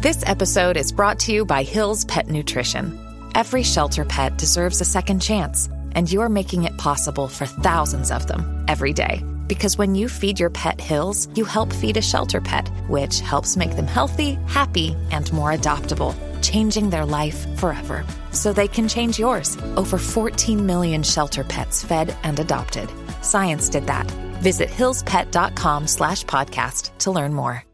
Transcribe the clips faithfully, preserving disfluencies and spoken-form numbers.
This episode is brought to you by Hill's Pet Nutrition. Every shelter pet deserves a second chance, and you're making it possible for thousands of them every day. Because when you feed your pet Hill's, you help feed a shelter pet, which helps make them healthy, happy, and more adoptable, changing their life forever. So they can change yours. Over fourteen million shelter pets fed and adopted. Science did that. Visit hillspet.com slash podcast to learn more.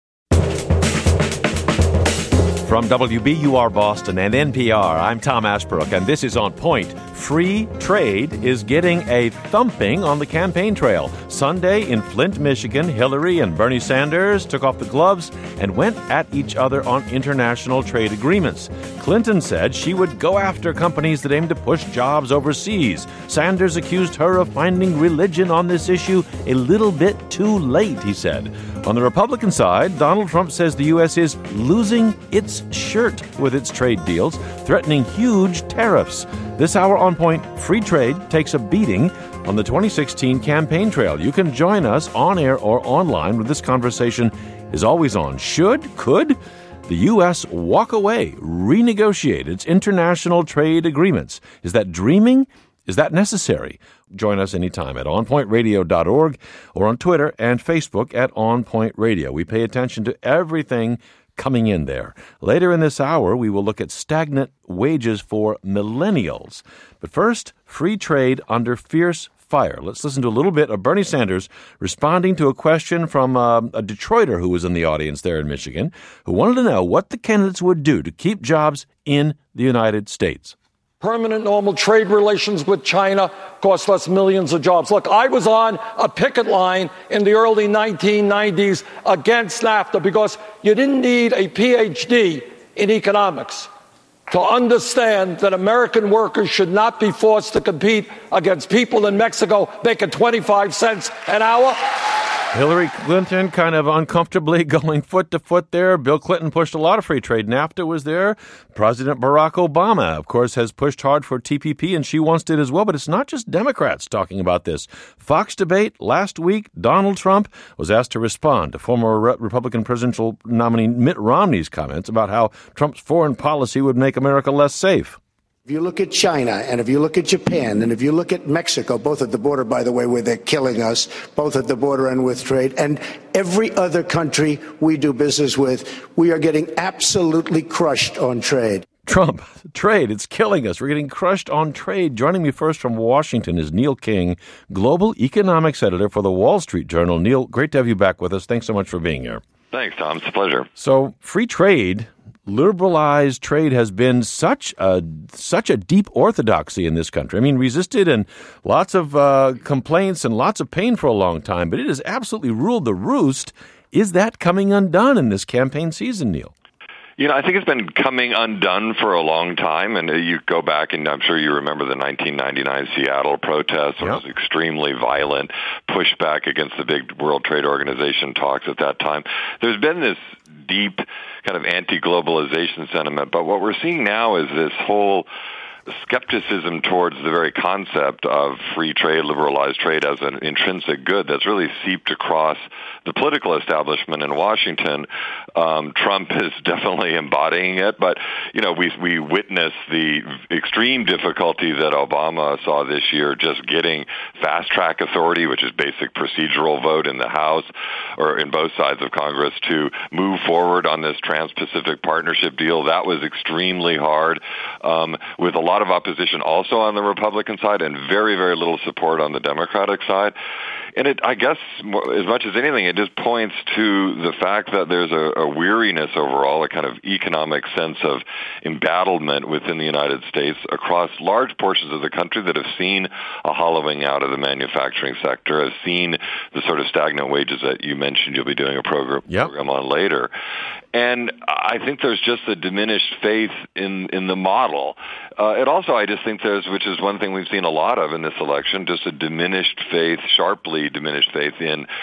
From W B U R Boston and N P R, I'm Tom Ashbrook, and this is On Point. Free trade is getting a thumping on the campaign trail. Sunday in Flint, Michigan, Hillary and Bernie Sanders took off the gloves and went at each other on international trade agreements. Clinton said she would go after companies that aim to push jobs overseas. Sanders accused her of finding religion on this issue a little bit too late, he said. On the Republican side, Donald Trump says the U S is losing its shirt with its trade deals, threatening huge tariffs. This hour on Point, free trade takes a beating on the twenty sixteen campaign trail. You can join us on air or online, where this conversation is always on. Should, could the U S walk away, renegotiate its international trade agreements? Is that dreaming? Is that necessary? Join us anytime at on point radio dot org or on Twitter and Facebook at On Point Radio. We pay attention to everything coming in there. Later in this hour, we will look at stagnant wages for millennials. But first, free trade under fierce fire. Let's listen to a little bit of Bernie Sanders responding to a question from uh, a Detroiter who was in the audience there in Michigan, who wanted to know what the candidates would do to keep jobs in the United States. Permanent normal trade relations with China cost us millions of jobs. Look, I was on a picket line in the early nineteen nineties against NAFTA because you didn't need a P H D in economics to understand that American workers should not be forced to compete against people in Mexico making twenty-five cents an hour. Hillary Clinton kind of uncomfortably going foot to foot there. Bill Clinton pushed a lot of free trade. NAFTA was there. President Barack Obama, of course, has pushed hard for T P P, and she wants it as well. But it's not just Democrats talking about this. Fox debate last week, Donald Trump was asked to respond to former Re- Republican presidential nominee Mitt Romney's comments about how Trump's foreign policy would make America less safe. If you look at China, and if you look at Japan, and if you look at Mexico, both at the border, by the way, where they're killing us, both at the border and with trade, and every other country we do business with, we are getting absolutely crushed on trade. Trump, trade, it's killing us. We're getting crushed on trade. Joining me first from Washington is Neil King, Global Economics Editor for the Wall Street Journal. Neil, great to have you back with us. Thanks so much for being here. Thanks, Tom. It's a pleasure. So, free trade, liberalized trade has been such a such a deep orthodoxy in this country. I mean, resisted and lots of uh, complaints and lots of pain for a long time, but it has absolutely ruled the roost. Is that coming undone in this campaign season, Neil? You know, I think it's been coming undone for a long time, and you go back, and I'm sure you remember the nineteen ninety-nine Seattle protests, where yep. it was extremely violent pushback against the big World Trade Organization talks at that time. There's been this deep kind of anti-globalization sentiment, but what we're seeing now is this whole skepticism towards the very concept of free trade, liberalized trade as an intrinsic good that's really seeped across the political establishment in Washington. Um, Trump is definitely embodying it, but, you know, we we witnessed the extreme difficulty that Obama saw this year just getting fast-track authority, which is basic procedural vote in the House or in both sides of Congress, to move forward on this Trans-Pacific Partnership deal. That was extremely hard, um, with a lot of opposition also on the Republican side and very, very little support on the Democratic side. And it, I guess, as much as anything, it just points to the fact that there's a, a weariness overall, a kind of economic sense of embattlement within the United States across large portions of the country that have seen a hollowing out of the manufacturing sector, have seen the sort of stagnant wages that you mentioned you'll be doing a program, yep. program on later. And I think there's just a diminished faith in, in the model. Uh, it also, I just think there's, which is one thing we've seen a lot of in this election, just a diminished faith, sharply diminished faith in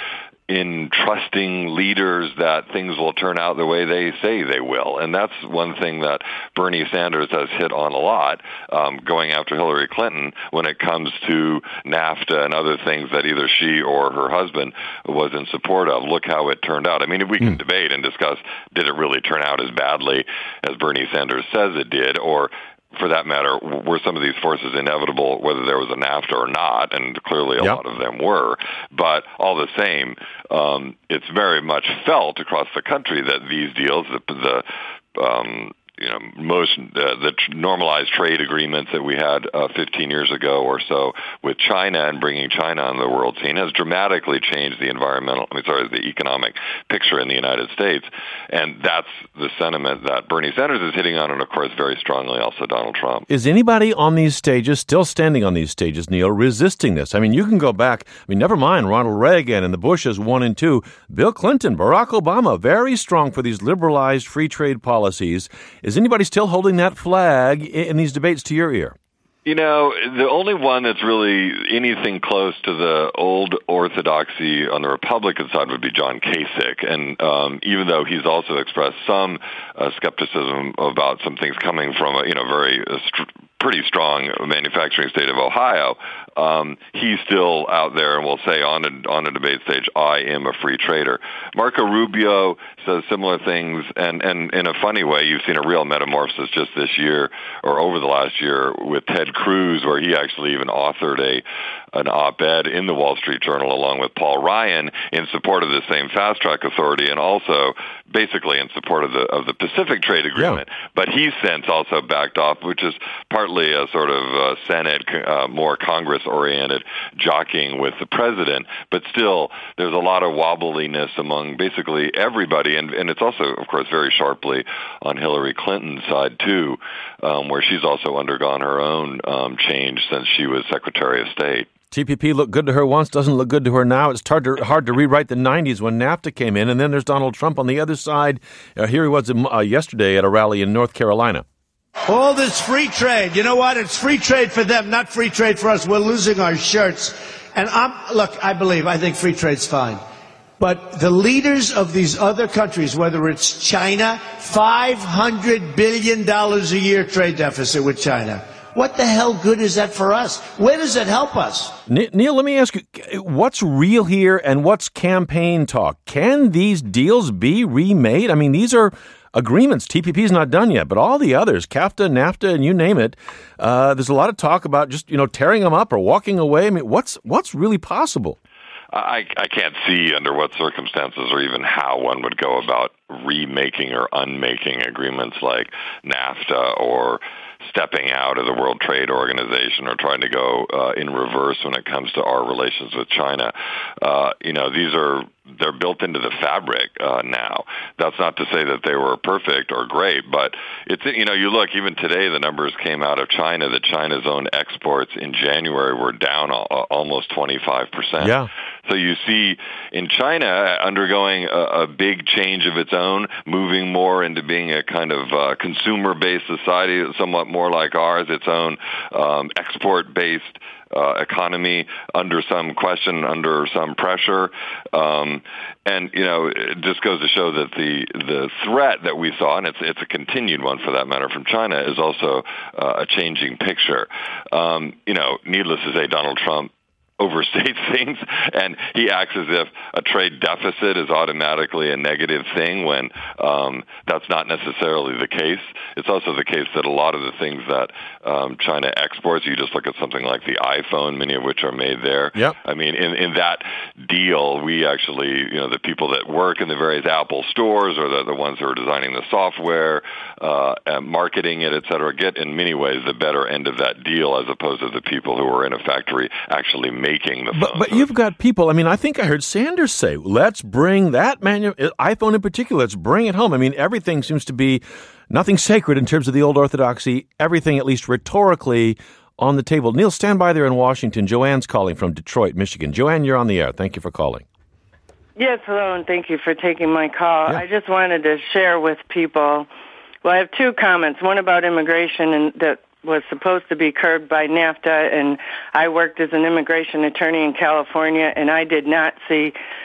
in trusting leaders that things will turn out the way they say they will. And that's one thing that Bernie Sanders has hit on a lot, um, going after Hillary Clinton when it comes to NAFTA and other things that either she or her husband was in support of. Look how it turned out. I mean, we can mm. debate and discuss, did it really turn out as badly as Bernie Sanders says it did, or for that matter, were some of these forces inevitable, whether there was a NAFTA or not, and clearly a yep. lot of them were. But all the same, um, it's very much felt across the country that these deals, the, the um, you know, most uh, the tr- normalized trade agreements that we had uh, fifteen years ago or so with China and bringing China on the world scene has dramatically changed the environmental, I mean, sorry, the economic picture in the United States. And that's the sentiment that Bernie Sanders is hitting on, and of course, very strongly also Donald Trump. Is anybody on these stages, still standing on these stages, Neil, resisting this? I mean, you can go back, I mean, never mind Ronald Reagan and the Bushes one and two, Bill Clinton, Barack Obama, very strong for these liberalized free trade policies. Is anybody still holding that flag in these debates to your ear? You know, the only one that's really anything close to the old orthodoxy on the Republican side would be John Kasich. And um, even though he's also expressed some uh, skepticism about some things coming from a, you know, very uh, st- pretty strong manufacturing state of Ohio, um, he's still out there and will say on a, on a debate stage, I am a free trader. Marco Rubio says similar things, and, and in a funny way, you've seen a real metamorphosis just this year or over the last year with Ted Cruz, where he actually even authored a an op-ed in the Wall Street Journal along with Paul Ryan in support of the same fast track authority, and also basically in support of the of the Pacific Trade Agreement. Yeah. But he's since also backed off, which is partly a sort of uh, Senate, uh, more Congress-oriented jockeying with the president. But still, there's a lot of wobbliness among basically everybody, and, and it's also, of course, very sharply on Hillary Clinton's side, too, um, where she's also undergone her own um, change since she was Secretary of State. T P P looked good to her once, doesn't look good to her now. It's hard to, hard to rewrite the nineties when NAFTA came in. And then there's Donald Trump on the other side. Uh, here he was uh, yesterday at a rally in North Carolina. All this free trade. You know what? It's free trade for them, not free trade for us. We're losing our shirts. And I'm, look, I believe, I think free trade's fine. But the leaders of these other countries, whether it's China, five hundred billion dollars a year trade deficit with China. What the hell good is that for us? Where does it help us? Neil, let me ask you, what's real here and what's campaign talk? Can these deals be remade? I mean, these are agreements. T P P's not done yet, but all the others, CAFTA, NAFTA, and you name it, uh, there's a lot of talk about just, you know, tearing them up or walking away. I mean, what's what's really possible? I, I can't see under what circumstances or even how one would go about remaking or unmaking agreements like NAFTA or stepping out of the World Trade Organization or trying to go uh, in reverse when it comes to our relations with China. Uh, you know, these are they're built into the fabric uh, now. That's not to say that they were perfect or great, but it's, you know, you look, even today the numbers came out of China that China's own exports in January were down al- almost twenty-five percent. Yeah. So you see in China undergoing a, a big change of its own, moving more into being a kind of uh, consumer-based society, somewhat more like ours, its own um, export-based Uh, economy under some question, under some pressure. Um, and, you know, it just goes to show that the the threat that we saw, and it's it's a continued one for that matter from China, is also uh, a changing picture. Um, you know, needless to say, Donald Trump overstates things, and he acts as if a trade deficit is automatically a negative thing when um, that's not necessarily the case. It's also the case that a lot of the things that um, China exports, you just look at something like the iPhone, many of which are made there. Yep. I mean, in, in that deal, we actually, you know, the people that work in the various Apple stores or the, the ones who are designing the software, uh, and marketing it, et cetera, get in many ways the better end of that deal as opposed to the people who are in a factory actually making the phone. But, but you've got people, I mean, I think I heard Sanders say, let's bring that manu- iPhone in particular, let's bring it home. I mean, everything seems to be nothing sacred in terms of the old orthodoxy, everything, at least rhetorically, on the table. Neil, stand by there in Washington. Joanne's calling from Detroit, Michigan. Joanne, you're on the air. Thank you for calling. Yes, hello, and thank you for taking my call. Yeah. I just wanted to share with people, well, I have two comments, one about immigration and that was supposed to be curbed by NAFTA, and I worked as an immigration attorney in California, and I did not see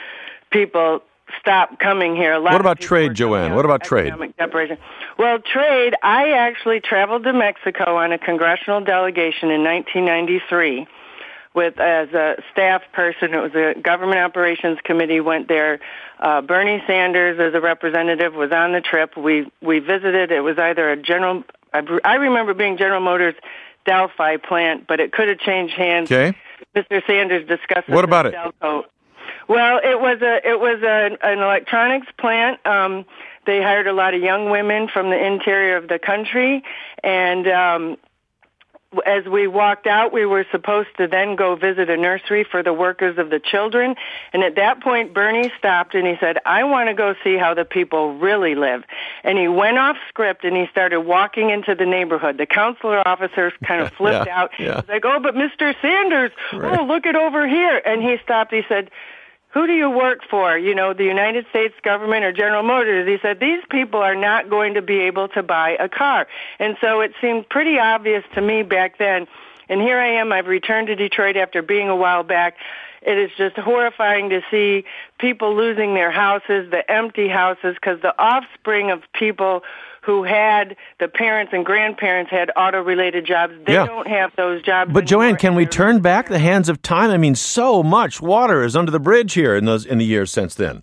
people stop coming here. A lot what about of trade, Joanne? What about trade? Separation. Well, trade, I actually traveled to Mexico on a congressional delegation in nineteen ninety-three with as a staff person. It was a government operations committee went there. Uh, Bernie Sanders, as a representative, was on the trip. We we visited. It was either a General, I, I remember being General Motors Delphi plant, but it could have changed hands. Okay. Mister Sanders discussed What about it? Delco. Well, it was a it was a, an electronics plant. Um, they hired a lot of young women from the interior of the country, and um, as we walked out, we were supposed to then go visit a nursery for the workers of the children. And at that point, Bernie stopped and he said, "I want to go see how the people really live." And he went off script and he started walking into the neighborhood. The consular officers kind of flipped yeah, out. Yeah. He's like, "Oh, but Mister Sanders, right. oh, look it over here." And he stopped. He said, "Who do you work for? You know, the United States government or General Motors?" He said, "These people are not going to be able to buy a car." And so it seemed pretty obvious to me back then. And here I am. I've returned to Detroit after being a while back. It is just horrifying to see people losing their houses, the empty houses, because the offspring of people who had the parents and grandparents had auto-related jobs. They yeah. don't have those jobs. But anymore. Joanne, can we turn back the hands of time? I mean, so much water is under the bridge here in those in the years since then.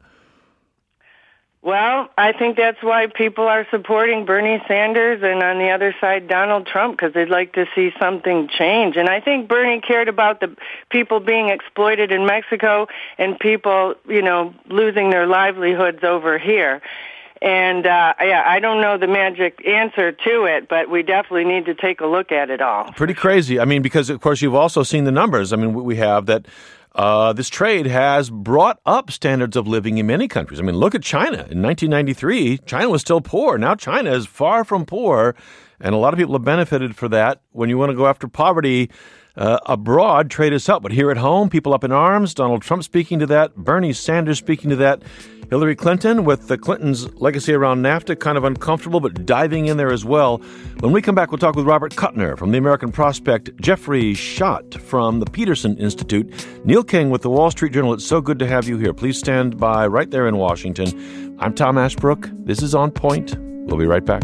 Well, I think that's why people are supporting Bernie Sanders and on the other side Donald Trump, because they'd like to see something change. And I think Bernie cared about the people being exploited in Mexico and people, you know, losing their livelihoods over here. And, uh, yeah, I don't know the magic answer to it, but we definitely need to take a look at it all. Pretty crazy. I mean, because, of course, you've also seen the numbers. I mean, we have that uh, this trade has brought up standards of living in many countries. I mean, look at China. In nineteen ninety-three, China was still poor. Now China is far from poor, and a lot of people have benefited for that. When you want to go after poverty uh, abroad, trade has helped. But here at home, people up in arms, Donald Trump speaking to that, Bernie Sanders speaking to that, Hillary Clinton, with the Clintons' legacy around NAFTA, kind of uncomfortable, but diving in there as well. When we come back, we'll talk with Robert Kuttner from the American Prospect, Jeffrey Schott from the Peterson Institute, Neil King with the Wall Street Journal. It's so good to have you here. Please stand by right there in Washington. I'm Tom Ashbrook. This is On Point. We'll be right back.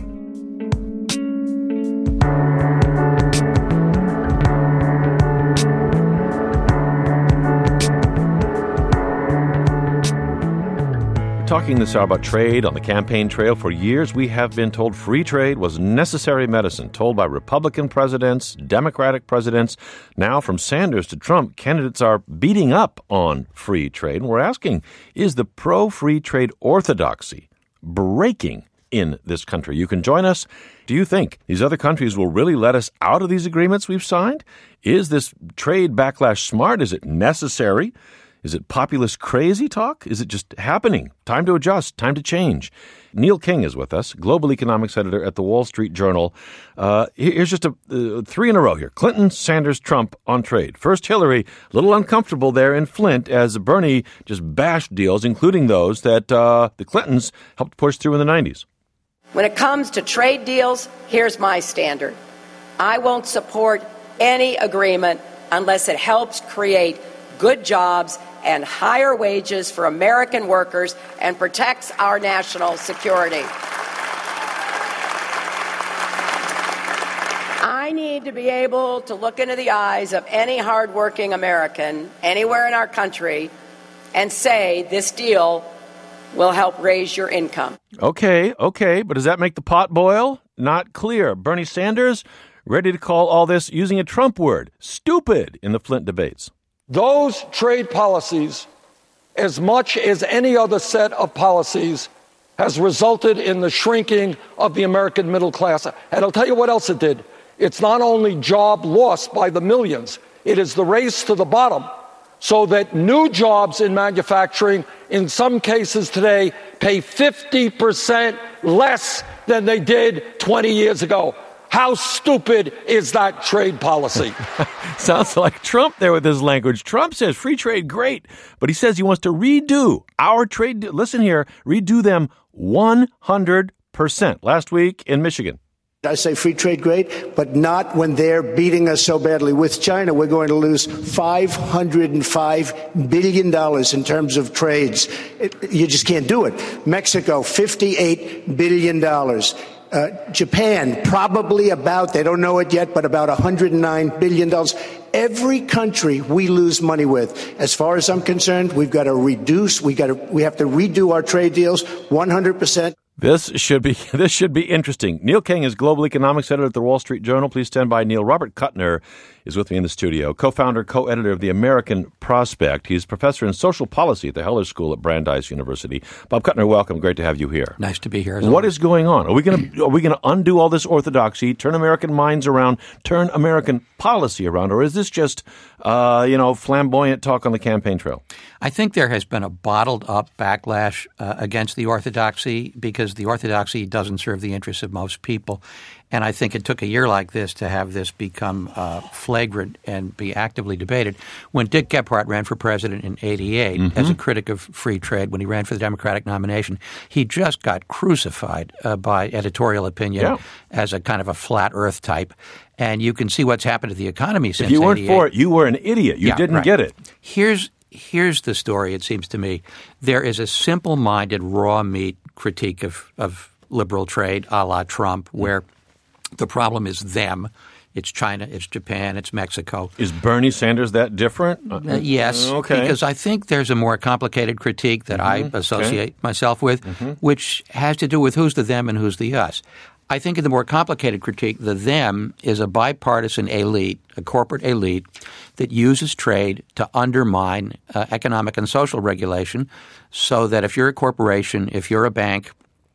Talking this hour about trade on the campaign trail. For years, we have been told free trade was necessary medicine, told by Republican presidents, Democratic presidents. Now, from Sanders to Trump, candidates are beating up on free trade. And we're asking, is the pro-free trade orthodoxy breaking in this country? You can join us. Do you think these other countries will really let us out of these agreements we've signed? Is this trade backlash smart? Is it necessary? Is it populist crazy talk? Is it just happening? Time to adjust, time to change. Neil King is with us, global economics editor at the Wall Street Journal. Uh, here's just a uh, three in a row here. Clinton, Sanders, Trump on trade. First, Hillary, a little uncomfortable there in Flint as Bernie just bashed deals, including those that uh, the Clintons helped push through in the nineties. When it comes to trade deals, here's my standard. I won't support any agreement unless it helps create good jobs and higher wages for American workers and protects our national security. I need to be able to look into the eyes of any hardworking American anywhere in our country and say this deal will help raise your income. Okay, okay, but does that make the pot boil? Not clear. Bernie Sanders ready to call all this, using a Trump word, stupid, in the Flint debates. Those trade policies, as much as any other set of policies, has resulted in the shrinking of the American middle class. And I'll tell you what else it did. It's not only job loss by the millions, it is the race to the bottom, so that new jobs in manufacturing, in some cases today, pay fifty percent less than they did twenty years ago. How stupid is that trade policy? Sounds like Trump there with his language. Trump says free trade, great, but he says he wants to redo our trade. De- Listen here, redo them one hundred percent. Last week in Michigan. I say free trade, great, but not when they're beating us so badly. With China, we're going to lose five hundred five billion dollars in terms of trades. It, you just can't do it. Mexico, fifty-eight billion dollars. Uh, Japan, probably about, they don't know it yet, but about one hundred nine billion dollars. Every country we lose money with. As far as I'm concerned, we've got to reduce, we got to, we have to redo our trade deals one hundred percent. This should be this should be interesting. Neil King is Global Economics Editor at the Wall Street Journal. Please stand by, Neil. Robert Kuttner is with me in the studio, co-founder, co-editor of the American Prospect. He's professor in social policy at the Heller School at Brandeis University. Bob Kuttner, welcome. Great to have you here. Nice to be here. What is going on? Are we going to are we going to undo all this orthodoxy, turn American minds around, turn American policy around, or is this just uh, you know flamboyant talk on the campaign trail? I think there has been a bottled-up backlash uh, against the orthodoxy because the orthodoxy doesn't serve the interests of most people. And I think it took a year like this to have this become uh, flagrant and be actively debated. When Dick Gephardt ran for president in eighty-eight mm-hmm. as a critic of free trade, when he ran for the Democratic nomination, he just got crucified uh, by editorial opinion yeah. as a kind of a flat earth type. And you can see what's happened to the economy since eighty-eight. If you weren't eighty-eight. for it, you were an idiot. You yeah, didn't right. get it. Here's Here's the story, it seems to me. There is a simple-minded, raw meat critique of, of liberal trade a la Trump where the problem is them. It's China, it's Japan, it's Mexico. Is Bernie Sanders that different? Uh, yes, okay. Because I think there's a more complicated critique that mm-hmm. I associate okay. myself with, mm-hmm. which has to do with who's the them and who's the us. I think in the more complicated critique, the them is a bipartisan elite, a corporate elite that uses trade to undermine uh, economic and social regulation so that if you're a corporation, if you're a bank,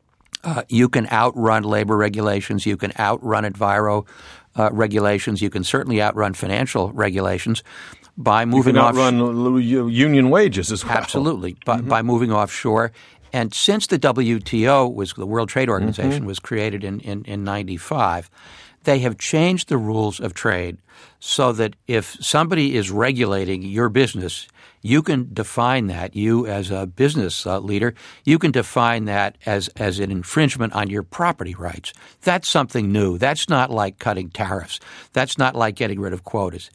uh, you can outrun labor regulations, you can outrun enviro uh, regulations, you can certainly outrun financial regulations by moving you can off outrun union wages as well. Absolutely, by, mm-hmm. by moving offshore. And since the W T O, was the World Trade Organization, mm-hmm. was created in, in, in ninety-five, they have changed the rules of trade so that if somebody is regulating your business, you can define that, you as a business uh, leader, you can define that as, as an infringement on your property rights. That's something new. That's not like cutting tariffs. That's not like getting rid of quotas.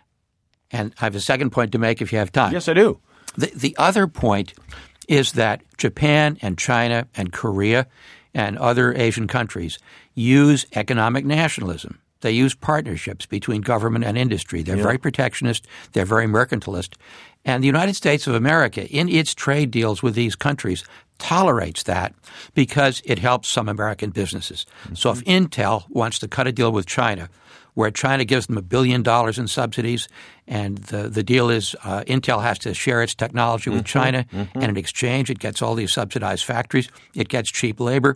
And I have a second point to make if you have time. Yes, I do. The, the other point is that Japan and China and Korea and other Asian countries use economic nationalism. They use partnerships between government and industry. They're yeah. very protectionist. They're very mercantilist. And the United States of America, in its trade deals with these countries, tolerates that because it helps some American businesses. Mm-hmm. So if Intel wants to cut a deal with China where China gives them a billion dollars in subsidies, and the, the deal is uh, Intel has to share its technology with mm-hmm, China, mm-hmm. and in exchange it gets all these subsidized factories, it gets cheap labor.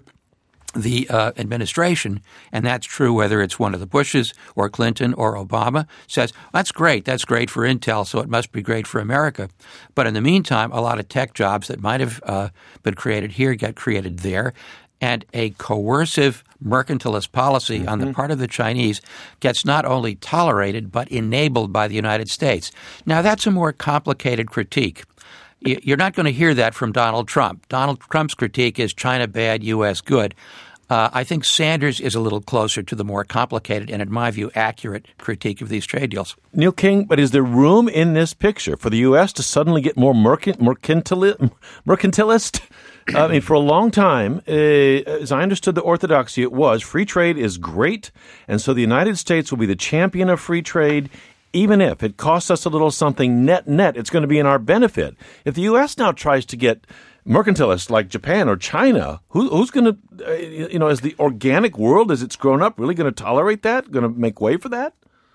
The uh, administration, and that's true whether it's one of the Bushes or Clinton or Obama, says, that's great, that's great for Intel, so it must be great for America. But in the meantime, a lot of tech jobs that might have uh, been created here get created there. And a coercive mercantilist policy mm-hmm. on the part of the Chinese gets not only tolerated but enabled by the United States. Now, that's a more complicated critique. You're not going to hear that from Donald Trump. Donald Trump's critique is China bad, U S good. Uh, I think Sanders is a little closer to the more complicated and, in my view, accurate critique of these trade deals. Neil King, but is there room in this picture for the U S to suddenly get more mercant- mercantili- mercantilist? I mean, for a long time, uh, as I understood the orthodoxy, it was free trade is great, and so the United States will be the champion of free trade. Even if it costs us a little something net, net, it's going to be in our benefit. If the U S now tries to get mercantilists like Japan or China, who, who's going to, uh, you know, is the organic world as it's grown up really going to tolerate that, going to make way for that?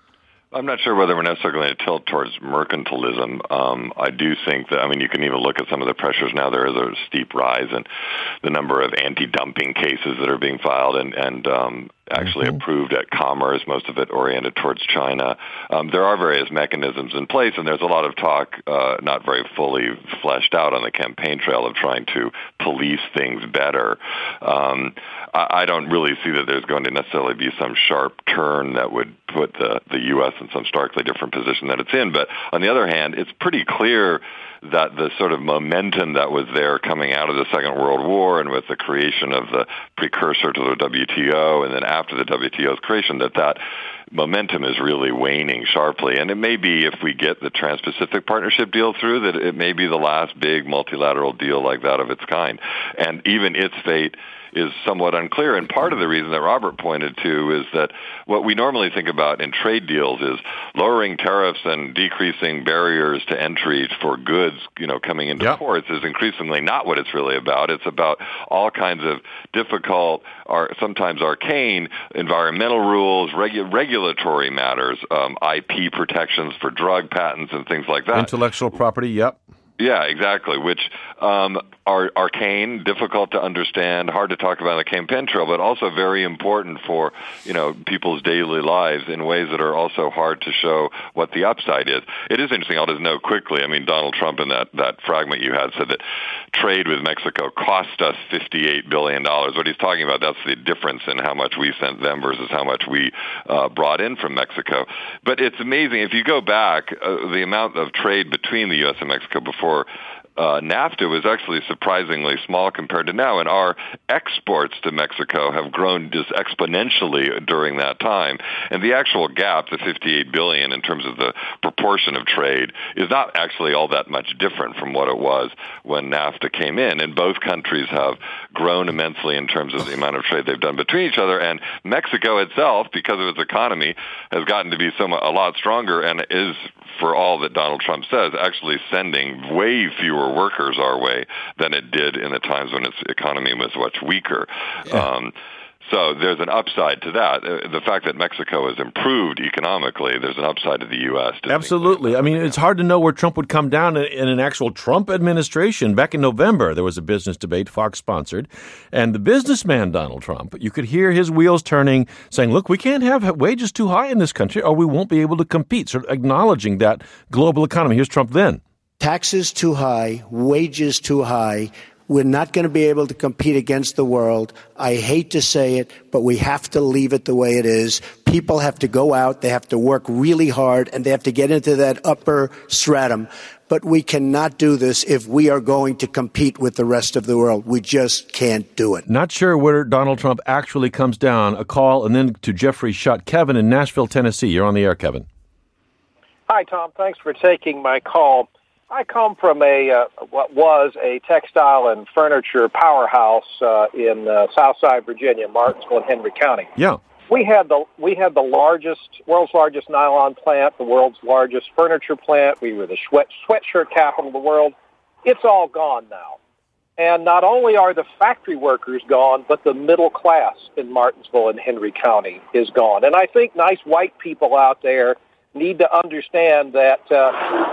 I'm not sure whether we're necessarily going to tilt towards mercantilism. Um, I do think that, I mean, you can even look at some of the pressures now. There is a steep rise in the number of anti-dumping cases that are being filed and, and um, actually mm-hmm. approved at Commerce, most of it oriented towards China. Um, there are various mechanisms in place, and there's a lot of talk, uh, not very fully fleshed out on the campaign trail, of trying to police things better. Um, I, I don't really see that there's going to necessarily be some sharp turn that would put the, the U S in some starkly different position that it's in. But on the other hand, it's pretty clear that the sort of momentum that was there coming out of the Second World War and with the creation of the precursor to the W T O and then after after the W T O's creation, that that momentum is really waning sharply. And it may be, if we get the Trans-Pacific Partnership deal through, that it may be the last big multilateral deal like that of its kind. And even its fate is somewhat unclear. And part of the reason that Robert pointed to is that what we normally think about in trade deals is lowering tariffs and decreasing barriers to entry for goods, you know, coming into yep. ports is increasingly not what it's really about. It's about all kinds of difficult, or sometimes arcane, environmental rules, regu- regulatory matters, um, I P protections for drug patents and things like that. Intellectual property, yep. Yeah, exactly, which um, are arcane, difficult to understand, hard to talk about on the campaign trail, but also very important for, you know, people's daily lives in ways that are also hard to show what the upside is. It is interesting, I'll just note quickly, I mean, Donald Trump in that, that fragment you had said that trade with Mexico cost us fifty-eight billion dollars. What he's talking about, that's the difference in how much we sent them versus how much we uh, brought in from Mexico. But it's amazing, if you go back, uh, the amount of trade between the U S and Mexico before Uh, NAFTA was actually surprisingly small compared to now, and our exports to Mexico have grown just exponentially during that time. And the actual gap, the fifty-eight billion dollars in terms of the proportion of trade, is not actually all that much different from what it was when NAFTA came in. And both countries have grown immensely in terms of the amount of trade they've done between each other. And Mexico itself, because of its economy, has gotten to be so much, a lot stronger, and is, for all that Donald Trump says, actually sending way fewer workers our way than it did in the times when its economy was much weaker. Yeah. Um, so there's an upside to that. Uh, the fact that Mexico has improved economically, there's an upside to the U S Absolutely. I mean, it's hard to know where Trump would come down in, in an actual Trump administration. Back in November, there was a business debate, Fox-sponsored, and the businessman, Donald Trump, you could hear his wheels turning, saying, look, we can't have wages too high in this country or we won't be able to compete, sort of acknowledging that global economy. Here's Trump then. Taxes too high, wages too high. We're not going to be able to compete against the world. I hate to say it, but we have to leave it the way it is. People have to go out, they have to work really hard, and they have to get into that upper stratum. But we cannot do this if we are going to compete with the rest of the world. We just can't do it. Not sure where Donald Trump actually comes down. A call, and then to Jeffrey Shutt. Kevin in Nashville, Tennessee. You're on the air, Kevin. Hi, Tom. Thanks for taking my call. I come from a uh, what was a textile and furniture powerhouse uh, in uh, Southside Virginia, Martinsville and Henry County. Yeah, we had the we had the largest, world's largest nylon plant, the world's largest furniture plant. We were the sweat sweatshirt capital of the world. It's all gone now, and not only are the factory workers gone, but the middle class in Martinsville and Henry County is gone. And I think nice white people out there need to understand that uh,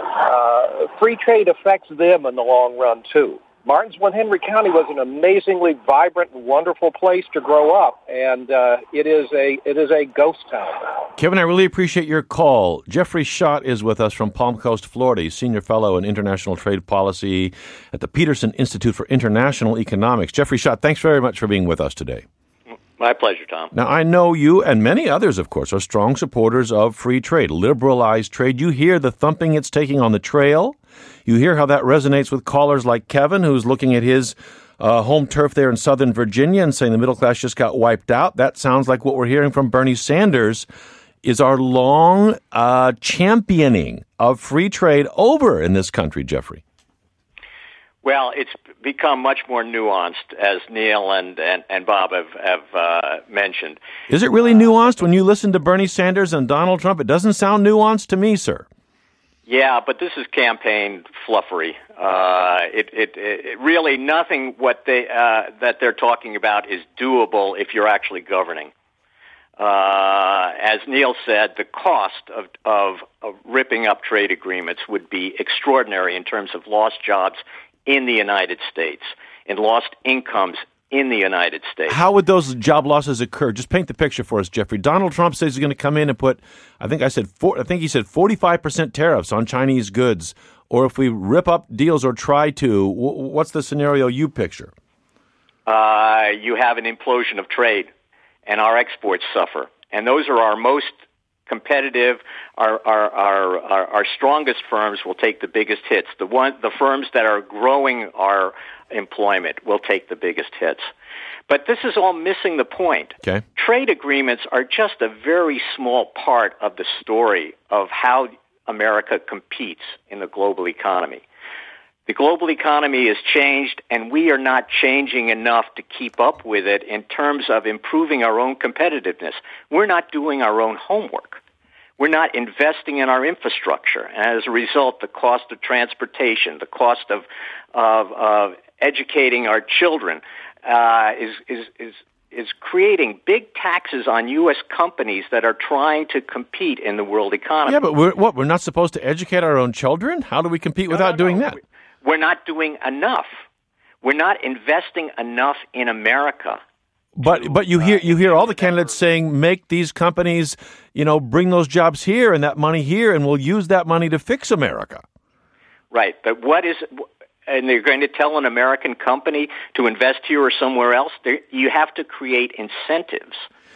uh, free trade affects them in the long run, too. Martinsville and Henry County was an amazingly vibrant and wonderful place to grow up, and uh, it is a it is a ghost town now. Kevin, I really appreciate your call. Jeffrey Shutt is with us from Palm Coast, Florida. He's Senior Fellow in International Trade Policy at the Peterson Institute for International Economics. Jeffrey Shutt, thanks very much for being with us today. My pleasure, Tom. Now, I know you and many others, of course, are strong supporters of free trade, liberalized trade. You hear the thumping it's taking on the trail. You hear how that resonates with callers like Kevin, who's looking at his uh, home turf there in Southern Virginia and saying the middle class just got wiped out. That sounds like what we're hearing from Bernie Sanders is our long uh, championing of free trade over in this country, Jeffrey. Well, it's become much more nuanced, as Neil and, and, and Bob have, have uh, mentioned. Is it really nuanced when you listen to Bernie Sanders and Donald Trump? It doesn't sound nuanced to me, sir. Yeah, but this is campaign fluffery. Uh, it, it, it really nothing what they uh, that they're talking about is doable if you're actually governing. Uh, as Neil said, the cost of, of, of ripping up trade agreements would be extraordinary in terms of lost jobs in the United States, and lost incomes in the United States. How would those job losses occur? Just paint the picture for us, Jeffrey. Donald Trump says he's going to come in and put, I think I said, four, I think he said forty-five percent tariffs on Chinese goods. Or if we rip up deals or try to, what's the scenario you picture? Uh, you have an implosion of trade, and our exports suffer. And those are our most competitive, our, our, our, our, our strongest firms will take the biggest hits. The one, the firms that are growing our, employment will take the biggest hits. But this is all missing the point. Okay. Trade agreements are just a very small part of the story of how America competes in the global economy. The global economy has changed, and we are not changing enough to keep up with it in terms of improving our own competitiveness. We're not doing our own homework. We're not investing in our infrastructure. And as a result, the cost of transportation, the cost of, of, of educating our children uh, is, is, is, is creating big taxes on U S companies that are trying to compete in the world economy. Yeah, but we're, what, we're not supposed to educate our own children? How do we compete no, without no, doing no. that? We're not doing enough. We're not investing enough in America. But to, but you hear uh, you hear all the candidates saying, make these companies, you know, bring those jobs here and that money here, and we'll use that money to fix America. Right, but what is, and they're going to tell an American company to invest here or somewhere else? There, you have to create incentives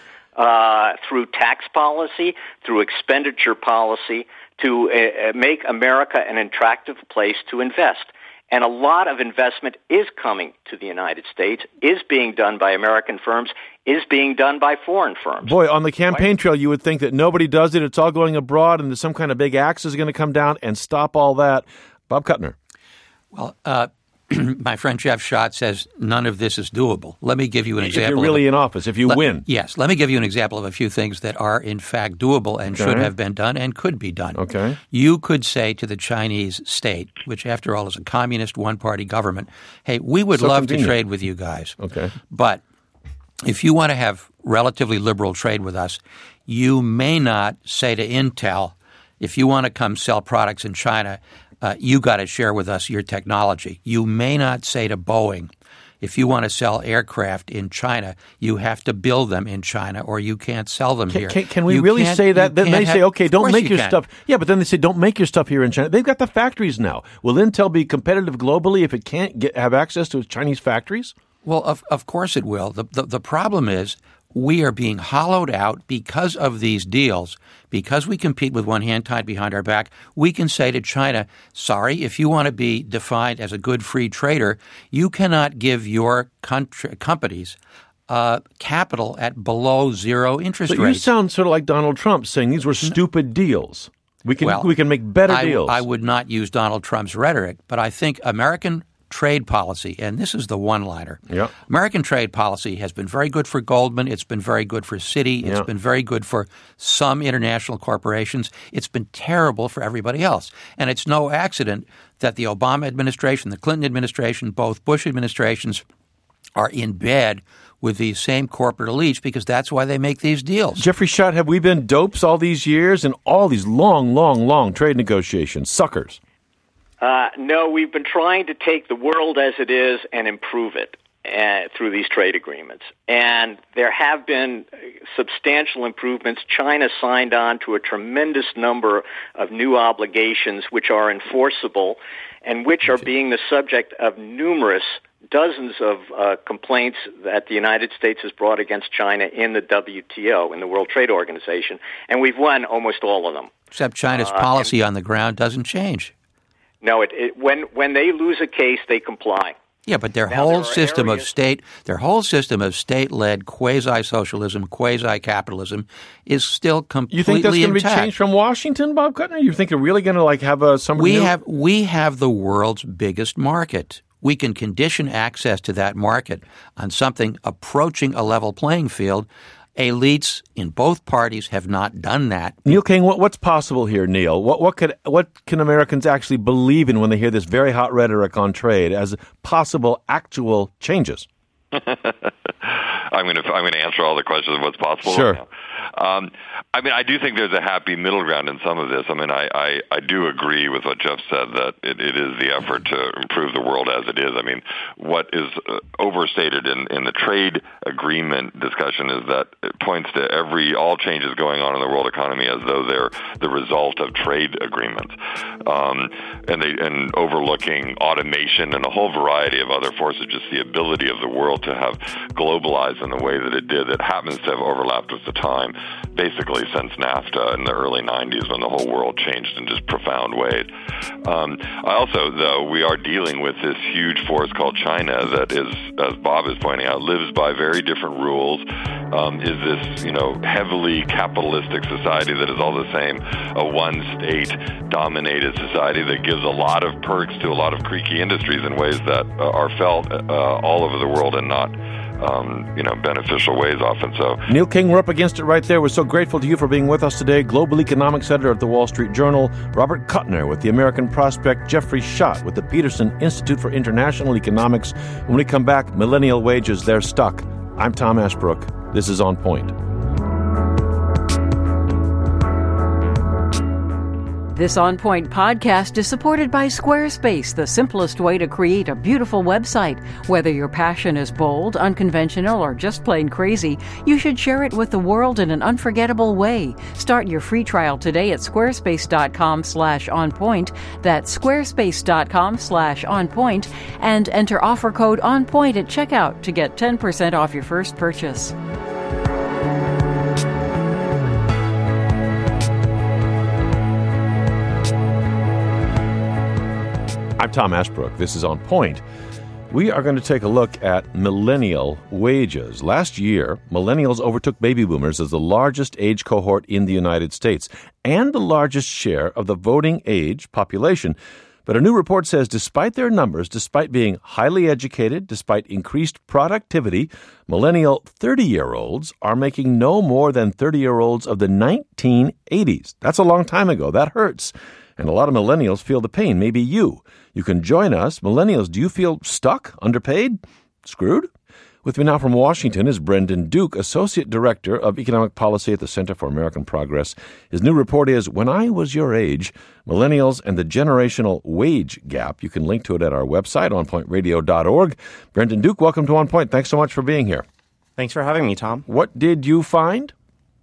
uh, through tax policy, through expenditure policy, to uh, make America an attractive place to invest. And a lot of investment is coming to the United States, is being done by American firms, is being done by foreign firms. Boy, on the campaign trail, you would think that nobody does it. It's all going abroad, and there's some kind of big axe is going to come down and stop all that. Bob Kuttner. Well, uh, my friend Jeff Schott says none of this is doable. Let me give you an If example. If you're really of a, in office, if you let, win. Yes. Let me give you an example of a few things that are, in fact, doable and Okay. should have been done and could be done. Okay. You could say to the Chinese state, which, after all, is a communist one-party government, hey, we would So love convenient. to trade with you guys. Okay. But if you want to have relatively liberal trade with us, you may not say to Intel, if you want to come sell products in China, Uh, you got to share with us your technology. You may not say to Boeing, if you want to sell aircraft in China, you have to build them in China or you can't sell them Can, here. can, can we You really can't- say that? you Then they can't say, have- okay, of don't course make you your can. stuff. Yeah, but then they say, don't make your stuff here in China. They've got the factories now. Will Intel be competitive globally if it can't get, have access to its Chinese factories? Well, of, of course it will. The, the, the problem is we are being hollowed out because of these deals. Because we compete with one hand tied behind our back, we can say to China, sorry, if you want to be defined as a good free trader, you cannot give your country, companies uh, capital at below zero interest So rates. you sound sort of like Donald Trump saying these were stupid deals. We can Well, we can make better I, deals. I would not use Donald Trump's rhetoric, but I think American trade policy, and this is the one-liner. Yeah. American trade policy has been very good for Goldman. It's been very good for Citi. It's Yeah. been very good for some international corporations. It's been terrible for everybody else. And it's no accident that the Obama administration, the Clinton administration, both Bush administrations are in bed with these same corporate elites because that's why they make these deals. Jeffrey Schott, have we been dopes all these years and all these long, long, long trade negotiations? Suckers. Uh, no, we've been trying to take the world as it is and improve it uh, through these trade agreements. And there have been substantial improvements. China signed on to a tremendous number of new obligations which are enforceable and which are being the subject of numerous dozens of uh, complaints that the United States has brought against China in the W T O, in the World Trade Organization. And we've won almost all of them. Except China's Uh, policy on the ground doesn't change. No, it, it, when when they lose a case, they comply. Yeah, but their Now, whole there are system of areas- state, their whole system of state-led quasi-socialism, quasi-capitalism is still completely You think that's going to be intact. changed from Washington, Bob Kuttner? You think they're really going to like have a somebody We new? have we have the world's biggest market. We can condition access to that market on something approaching a level playing field. Elites in both parties have not done that. Neil King, what, what's possible here, Neil? What what could what can Americans actually believe in when they hear this very hot rhetoric on trade as possible actual changes? I'm going to I'm going to answer all the questions of what's possible. Sure. Right now. Um, I mean, I do think there's a happy middle ground in some of this. I mean, I, I, I do agree with what Jeff said, that it, it is the effort to improve the world as it is. I mean, what is uh, overstated in, in the trade agreement discussion is that it points to every all changes going on in the world economy as though they're the result of trade agreements, um, and they and overlooking automation and a whole variety of other forces. Just the ability of the world to have globalized in the way that it did, that happens to have overlapped with the time. basically since NAFTA in the early nineties when the whole world changed in just profound ways. Um, I also, though, we are dealing with this huge force called China that is, as Bob is pointing out, lives by very different rules, um, is this, you know, heavily capitalistic society that is all the same, a one-state-dominated society that gives a lot of perks to a lot of creaky industries in ways that uh, are felt uh, all over the world and not Um, you know, beneficial ways often. So, Neil King, we're up against it right there. We're so grateful to you for being with us today. Global economics editor at the Wall Street Journal, Robert Kuttner with the American Prospect, Jeffrey Schott with the Peterson Institute for International Economics. When we come back, millennial wages, they're stuck. I'm Tom Ashbrook. This is On Point. This On Point podcast is supported by Squarespace, the simplest way to create a beautiful website. Whether your passion is bold, unconventional, or just plain crazy, you should share it with the world in an unforgettable way. Start your free trial today at squarespace.com slash onpoint. That's squarespace.com slash onpoint, and enter offer code ONPOINT at checkout to get ten percent off your first purchase. I'm Tom Ashbrook. This is On Point. We are going to take a look at millennial wages. Last year, millennials overtook baby boomers as the largest age cohort in the United States and the largest share of the voting age population. But a new report says despite their numbers, despite being highly educated, despite increased productivity, millennial thirty-year-olds are making no more than thirty-year-olds of the nineteen eighties. That's a long time ago. That hurts. And a lot of millennials feel the pain. Maybe you. You can join us. Millennials, do you feel stuck, underpaid, screwed? With me now from Washington is Brendan Duke, Associate Director of Economic Policy at the Center for American Progress. His new report is When I Was Your Age, Millennials and the Generational Wage Gap. You can link to it at our website, on point radio dot org. Brendan Duke, welcome to On Point. Thanks so much for being here. Thanks for having me, Tom. What did you find?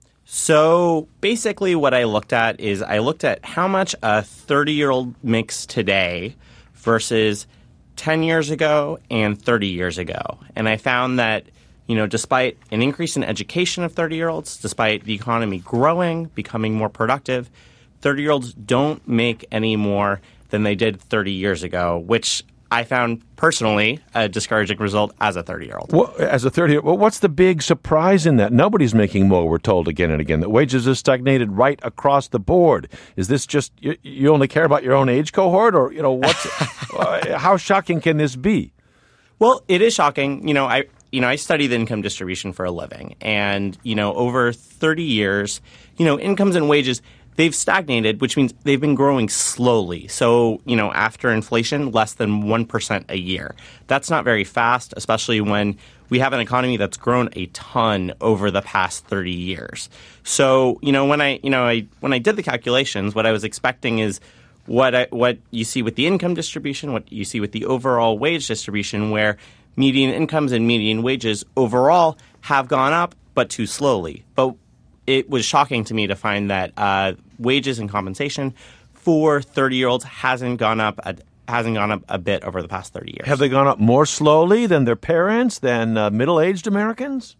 So basically what I looked at is I looked at how much a thirty-year-old makes today versus ten years ago and thirty years ago. And I found that, you know, despite an increase in education of thirty-year-olds, despite the economy growing, becoming more productive, thirty-year-olds don't make any more than they did thirty years ago, which I found personally a discouraging result as a thirty-year-old. Well, as a thirty-year-old, well, what's the big surprise in that? Nobody's making more, we're told again and again, that wages have stagnated right across the board. Is this just, you, you only care about your own age cohort? Or, you know, what's, uh, how shocking can this be? Well, it is shocking. You know, I you know, I study the income distribution for a living. And, you know, over thirty years, you know, incomes and wages, they've stagnated, which means they've been growing slowly. So, you know, after inflation, less than one percent a year. That's not very fast, especially when we have an economy that's grown a ton over the past thirty years. So, you know, when I, you know, I when I did the calculations, what I was expecting is what I, what you see with the income distribution, what you see with the overall wage distribution, where median incomes and median wages overall have gone up, but too slowly. But it was shocking to me to find that uh, wages and compensation for thirty-year-olds hasn't gone up a, hasn't gone up a bit over the past thirty years. Have they gone up more slowly than their parents, than uh, middle-aged Americans?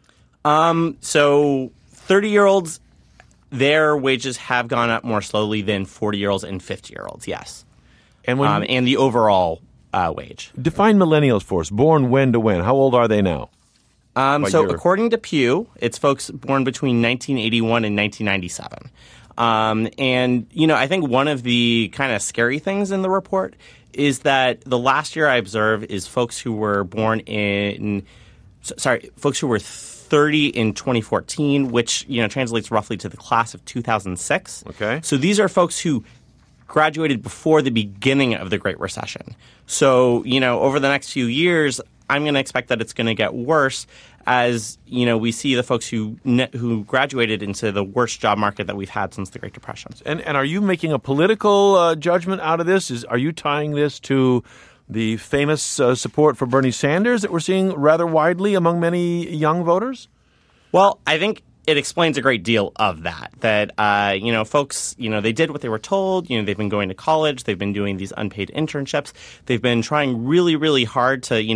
Um, so thirty-year-olds, their wages have gone up more slowly than forty-year-olds and fifty-year-olds, yes. And, when um, you, and the overall uh, wage. Define millennials for us. Born when to when? How old are they now? Um, so year? According to Pew, it's folks born between nineteen eighty-one and nineteen ninety-seven. Um, and, you know, I think one of the kind of scary things in the report is that the last year I observed is folks who were born in – sorry, folks who were thirty in twenty fourteen, which, you know, translates roughly to the class of two thousand six. Okay. So these are folks who graduated before the beginning of the Great Recession. So, you know, over the next few years – I'm going to expect that it's going to get worse as, you know, we see the folks who ne- who graduated into the worst job market that we've had since the Great Depression. And and are you making a political uh, judgment out of this? Is are you tying this to the famous uh, support for Bernie Sanders that we're seeing rather widely among many young voters? Well, I think it explains a great deal of that, that, uh, you know, folks, you know, they did what they were told. You know, they've been going to college. They've been doing these unpaid internships. They've been trying really, really hard to, you know,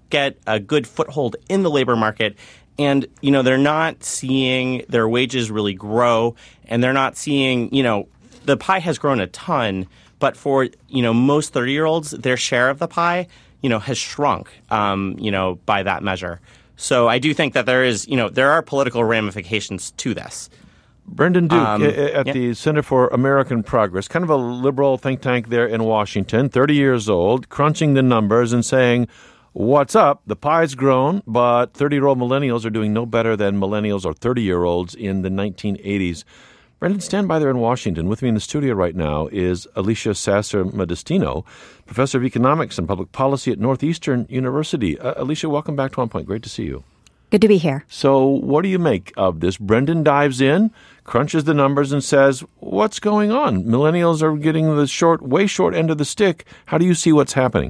get a good foothold in the labor market. And, you know, they're not seeing their wages really grow, and they're not seeing, you know, the pie has grown a ton, but for, you know, most thirty-year-olds, their share of the pie, you know, has shrunk, um, you know, by that measure. So I do think that there is, you know, there are political ramifications to this. Brendan Duke Um, at yeah. the Center for American Progress, kind of a liberal think tank there in Washington, thirty years old, crunching the numbers and saying, what's up? The pie's grown, but thirty-year-old millennials are doing no better than millennials or thirty-year-olds in the nineteen eighties. Brendan, stand by there in Washington. With me in the studio right now is Alicia Sasser Modestino, professor of economics and public policy at Northeastern University. Uh, Alicia, welcome back to On Point. Great to see you. Good to be here. So what do you make of this? Brendan dives in, crunches the numbers, and says, what's going on? Millennials are getting the short, way short end of the stick. How do you see what's happening?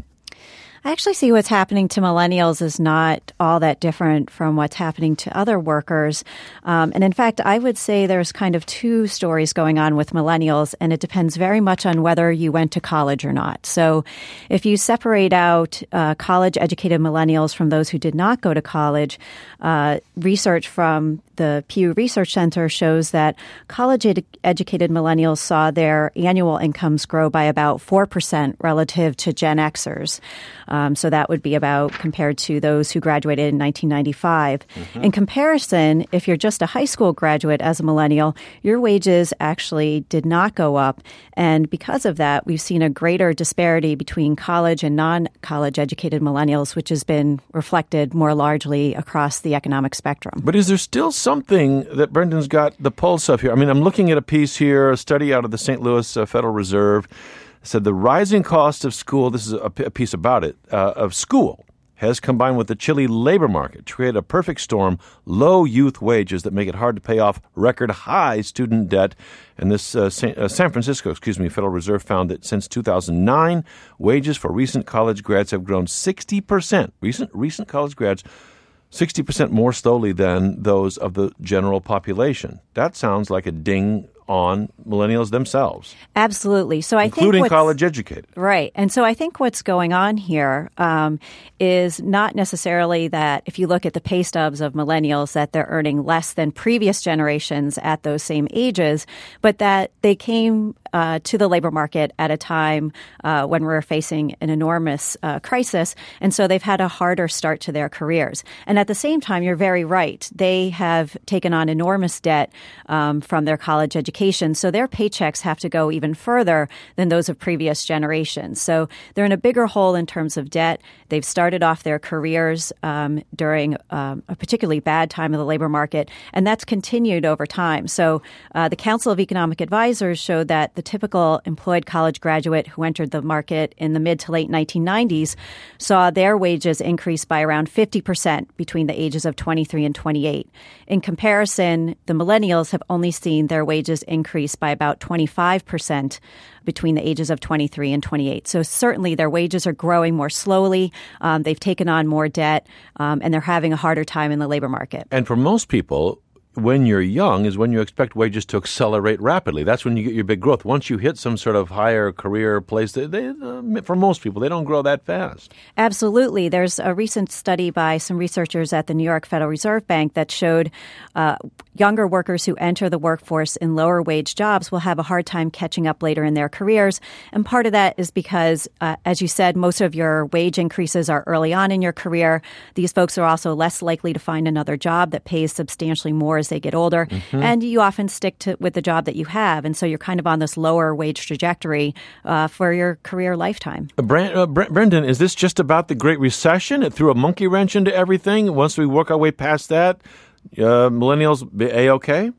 I actually see what's happening to millennials is not all that different from what's happening to other workers. Um, and in fact, I would say there's kind of two stories going on with millennials, and it depends very much on whether you went to college or not. So if you separate out uh, college-educated millennials from those who did not go to college, uh, research from the Pew Research Center shows that college-educated millennials saw their annual incomes grow by about four percent relative to Gen Xers. Um, so that would be about compared to those who graduated in nineteen ninety-five. Mm-hmm. In comparison, if you're just a high school graduate as a millennial, your wages actually did not go up. And because of that, we've seen a greater disparity between college and non-college educated millennials, which has been reflected more largely across the economic spectrum. But is there still something that Brendan's got the pulse of here? I mean, I'm looking at a piece here, a study out of the Saint Louis uh, Federal Reserve. Said the rising cost of school, this is a, a piece about it, uh, of school has combined with the chilly labor market to create a perfect storm, low youth wages that make it hard to pay off record high student debt. And this uh, San, uh, San Francisco, excuse me, Federal Reserve found that since two thousand nine, wages for recent college grads have grown sixty percent. Recent, recent college grads, sixty percent more slowly than those of the general population. That sounds like a ding on millennials themselves. Absolutely. So I including think college educated. Right. And so I think what's going on here um, is not necessarily that if you look at the pay stubs of millennials that they're earning less than previous generations at those same ages, but that they came uh, to the labor market at a time uh, when we're facing an enormous uh, crisis. And so they've had a harder start to their careers. And at the same time, you're very right. They have taken on enormous debt um, from their college education. So their paychecks have to go even further than those of previous generations. So they're in a bigger hole in terms of debt. They've started off their careers um, during um, a particularly bad time of the labor market, and that's continued over time. So uh, the Council of Economic Advisors showed that the typical employed college graduate who entered the market in the mid to late nineteen nineties saw their wages increase by around fifty percent between the ages of twenty-three and twenty-eight. In comparison, the millennials have only seen their wages increase by about twenty-five percent between the ages of twenty-three and twenty-eight. So certainly their wages are growing more slowly. Um, they've taken on more debt, um, and they're having a harder time in the labor market. And for most people, when you're young is when you expect wages to accelerate rapidly. That's when you get your big growth. Once you hit some sort of higher career place, they, they, uh, for most people, they don't grow that fast. Absolutely. There's a recent study by some researchers at the New York Federal Reserve Bank that showed uh, younger workers who enter the workforce in lower wage jobs will have a hard time catching up later in their careers. And part of that is because, uh, as you said, most of your wage increases are early on in your career. These folks are also less likely to find another job that pays substantially more as they get older. Mm-hmm. And you often stick to with the job that you have. And so you're kind of on this lower wage trajectory uh, for your career lifetime. Uh, Brand, uh, Bre- Brendan, is this just about the Great Recession? It threw a monkey wrench into everything. Once we work our way past that, uh, millennials be A-okay?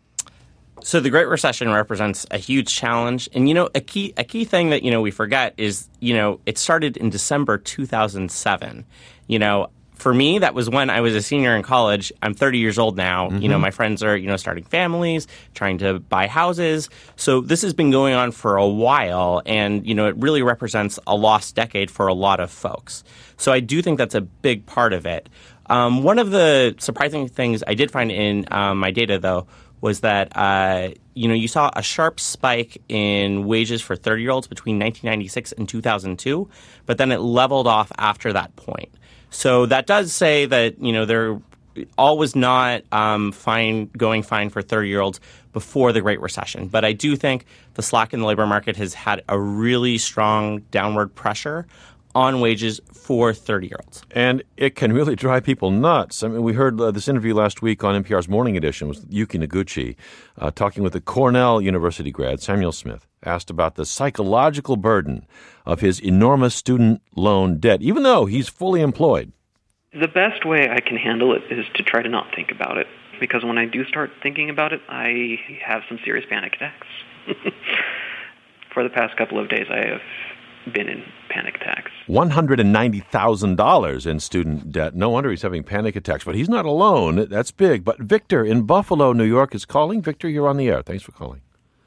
So the Great Recession represents a huge challenge. And, you know, a key a key thing that, you know, we forget is, you know, it started in December two thousand seven. You know, for me, that was when I was a senior in college. I'm thirty years old now. Mm-hmm. You know, my friends are, you know, starting families, trying to buy houses. So this has been going on for a while. And, you know, it really represents a lost decade for a lot of folks. So I do think that's a big part of it. Um, one of the surprising things I did find in um, my data, though, was that, uh, you know, you saw a sharp spike in wages for thirty-year-olds between nineteen ninety-six and two thousand two, but then it leveled off after that point. So that does say that, you know, they're all was not um, fine going fine for thirty-year-olds before the Great Recession. But I do think the slack in the labor market has had a really strong downward pressure on wages for thirty-year-olds. And it can really drive people nuts. I mean, we heard uh, this interview last week on N P R's Morning Edition with Yuki Noguchi, uh, talking with a Cornell University grad, Samuel Smith, asked about the psychological burden of his enormous student loan debt, even though he's fully employed. The best way I can handle it is to try to not think about it, because when I do start thinking about it, I have some serious panic attacks. For the past couple of days, I have been in panic attacks. one hundred ninety thousand dollars in student debt. No wonder he's having panic attacks. But he's not alone. That's big. But Victor in Buffalo, New York is calling. Victor, you're on the air. Thanks for calling.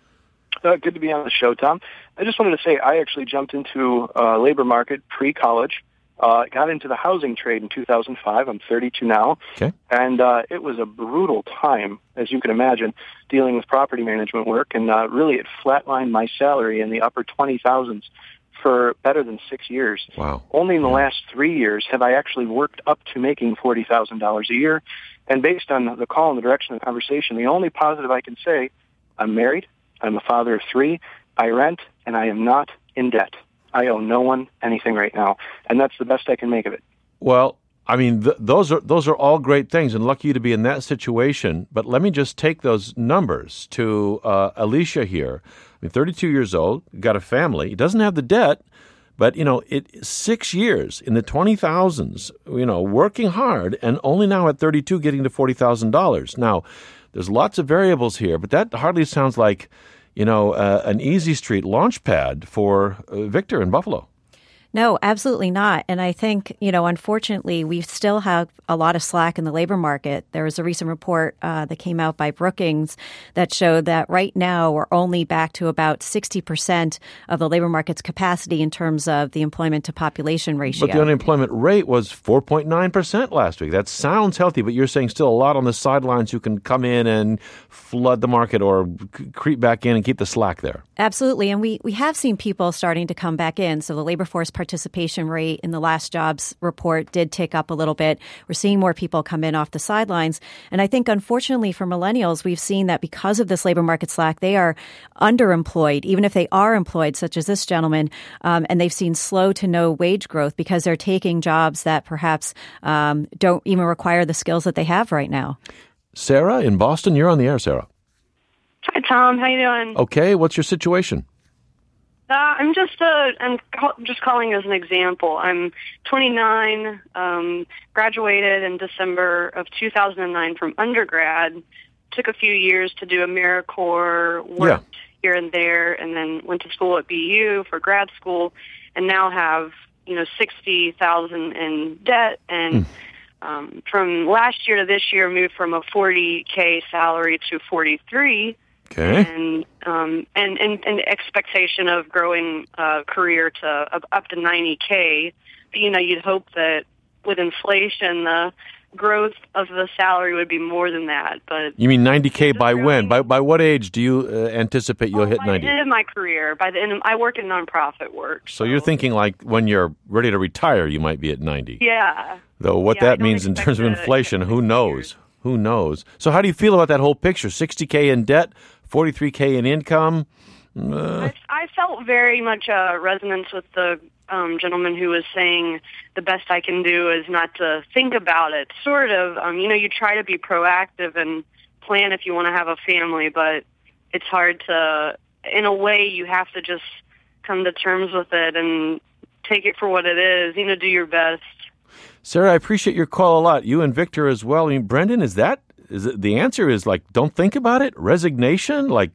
Uh, good to be on the show, Tom. I just wanted to say I actually jumped into uh, labor market pre-college. Uh, got into the housing trade in two thousand five. I'm thirty-two now. Okay. And uh, it was a brutal time, as you can imagine, dealing with property management work. And uh, really, it flatlined my salary in the upper twenty thousands for better than six years. Wow. Only in the last three years have I actually worked up to making forty thousand dollars a year. And based on the call and the direction of the conversation, the only positive I can say, I'm married, I'm a father of three, I rent, and I am not in debt. I owe no one anything right now, and that's the best I can make of it. Well, I mean, th- those are those are all great things, and lucky to be in that situation. But let me just take those numbers to uh, Alicia here. I mean, thirty-two years old, got a family, doesn't have the debt, but you know, it six years in the twenty thousands. You know, working hard, and only now at thirty-two getting to forty thousand dollars. Now, there's lots of variables here, but that hardly sounds like, you know, uh, an easy street launch pad for uh, Victor in Buffalo. No, absolutely not. And I think, you know, unfortunately, we still have a lot of slack in the labor market. There was a recent report uh, that came out by Brookings that showed that right now we're only back to about sixty percent of the labor market's capacity in terms of the employment to population ratio. But the unemployment rate was four point nine percent last week. That sounds healthy, but you're saying still a lot on the sidelines who can come in and flood the market or creep back in and keep the slack there. Absolutely. And we, we have seen people starting to come back in. So the labor force participation rate in the last jobs report did tick up a little bit. We're seeing more people come in off the sidelines. And I think, unfortunately, for millennials, we've seen that because of this labor market slack, they are underemployed, even if they are employed, such as this gentleman, um, and they've seen slow to no wage growth because they're taking jobs that perhaps um, don't even require the skills that they have right now. Sarah in Boston, you're on the air, Sarah. Hi, Tom. How you doing? Okay, what's your situation? Uh, I'm just uh, I'm call- just calling as an example. I'm twenty-nine, um, graduated in December of two thousand nine from undergrad. Took a few years to do AmeriCorps, worked yeah. here and there, and then went to school at B U for grad school, and now have you know sixty thousand in debt. And mm. um, from last year to this year, moved from a forty K salary to forty-three. Okay. And um and and, and expectation of growing uh, career to uh, up to ninety K. But, you know, you'd hope that with inflation, the growth of the salary would be more than that. But you mean ninety K by really, when? By by what age do you uh, anticipate you'll oh, hit by ninety? By the end of my career. By the end, of, I work in nonprofit work. So, so you're thinking like when you're ready to retire, you might be at ninety. Yeah. Though what yeah, that means in terms of inflation, who knows? Who knows? So how do you feel about that whole picture? sixty K in debt, forty-three K in income? Uh... I, I felt very much a resonance with the um, gentleman who was saying the best I can do is not to think about it. Sort of, um, you know, you try to be proactive and plan if you want to have a family, but it's hard to, in a way, you have to just come to terms with it and take it for what it is, you know, do your best. Sarah, I appreciate your call a lot. You and Victor as well. I mean, Brendan, is that is it, the answer is like, don't think about it? Resignation? Like,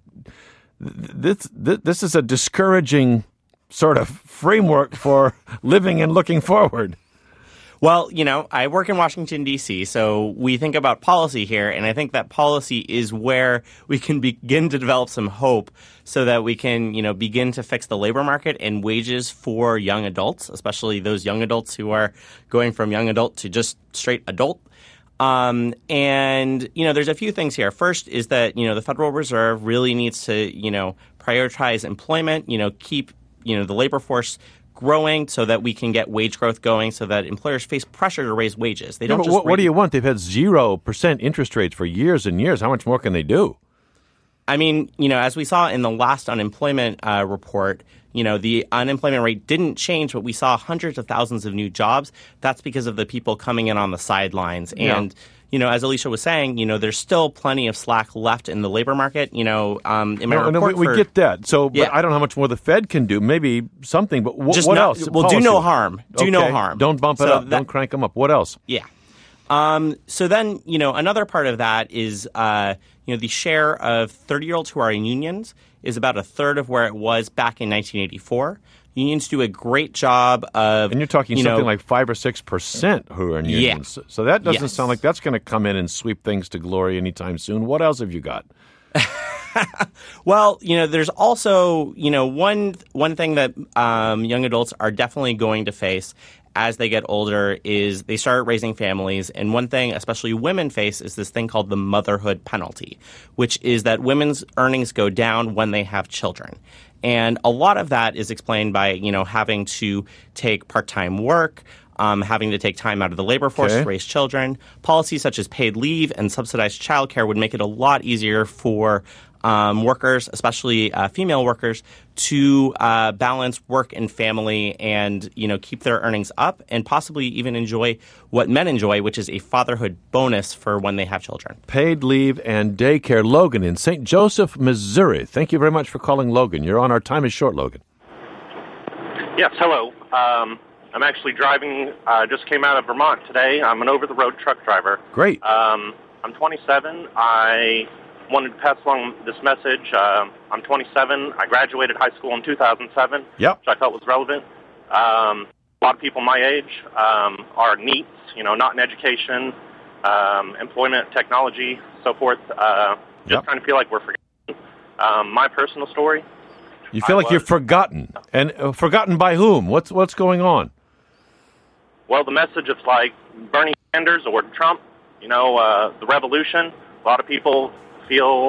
this, this, this is a discouraging sort of framework for living and looking forward. Well, you know, I work in Washington, D C, so we think about policy here, and I think that policy is where we can begin to develop some hope so that we can, you know, begin to fix the labor market and wages for young adults, especially those young adults who are going from young adult to just straight adult. Um, and, you know, there's a few things here. First is that, you know, the Federal Reserve really needs to, you know, prioritize employment, you know, keep, you know, the labor force growing so that we can get wage growth going so that employers face pressure to raise wages. They Yeah, don't but just what, what raise- do you want? They've had zero percent interest rates for years and years. How much more can they do? I mean, you know, as we saw in the last unemployment uh, report, you know, the unemployment rate didn't change, but we saw hundreds of thousands of new jobs. That's because of the people coming in on the sidelines. Yeah. And, you know, as Alicia was saying, you know, there's still plenty of slack left in the labor market. You know, um, in my No, no, report we, for, we get that. So but Yeah. I don't know how much more the Fed can do. Maybe something, but wh- Just what not- else? well, do no Policy. harm. Do no Okay. harm. Don't bump it So up. that- Don't crank them up. What else? Yeah. Um, so then, you know, another part of that is, uh, you know, the share of thirty-year-olds who are in unions is about a third of where it was back in nineteen eighty-four. Unions do a great job of, And you're talking you something know, like five or six percent who are in Yeah. unions. So that doesn't Yes. sound like that's going to come in and sweep things to glory anytime soon. What else have you got? Well, you know, there's also, you know, one one thing that um, young adults are definitely going to face as they get older is they start raising families. And one thing, especially women face, is this thing called the motherhood penalty, which is that women's earnings go down when they have children. And a lot of that is explained by, you know, having to take part-time work, um, having to take time out of the labor force Okay. to raise children. Policies such as paid leave and subsidized childcare would make it a lot easier for um, workers, especially uh, female workers, to uh, balance work and family and, you know, keep their earnings up and possibly even enjoy what men enjoy, which is a fatherhood bonus for when they have children. Paid leave and daycare. Logan in Saint Joseph, Missouri. Thank you very much for calling, Logan. You're on. Our time is short, Logan. Yes, hello. Um, I'm actually driving, uh, just came out of Vermont today. I'm an over-the-road truck driver. Great. Um, I'm twenty-seven. I wanted to pass along this message. Uh, I'm twenty-seven. I graduated high school in two thousand seven, Yep. which I felt was relevant. Um, a lot of people my age um, are NEETs, you know, not in education, um, employment, technology, so forth. Uh, just Yep. kind of feel like we're forgotten. Um, my personal story, You feel I like you're was- forgotten. And uh, forgotten by whom? What's what's going on? well, the message of like Bernie Sanders or Trump, you know, uh, the revolution, a lot of people feel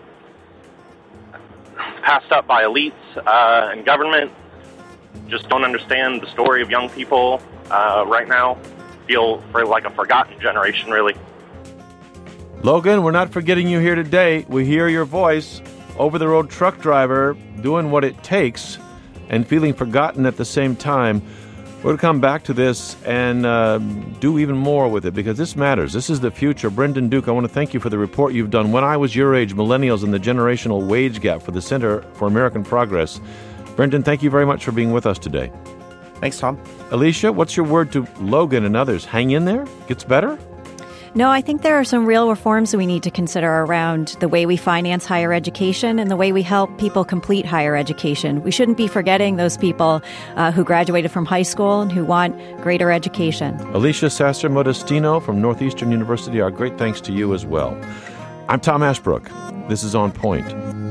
passed up by elites uh, and government, just don't understand the story of young people uh, right now, feel for like a forgotten generation, really. Logan, we're not forgetting you here today. We hear your voice, over-the-road truck driver, doing what it takes and feeling forgotten at the same time. We're going to come back to this and uh, do even more with it because this matters. This is the future. Brendan Duke, I want to thank you for the report you've done. When I was your age, Millennials and the Generational Wage Gap for the Center for American Progress. Brendan, thank you very much for being with us today. Thanks, Tom. Alicia, what's your word to Logan and others? Hang in there? Gets better? No, I think there are some real reforms we need to consider around the way we finance higher education and the way we help people complete higher education. We shouldn't be forgetting those people uh, who graduated from high school and who want greater education. Alicia Sasser Modestino from Northeastern University, our great thanks to you as well. I'm Tom Ashbrook. This is On Point.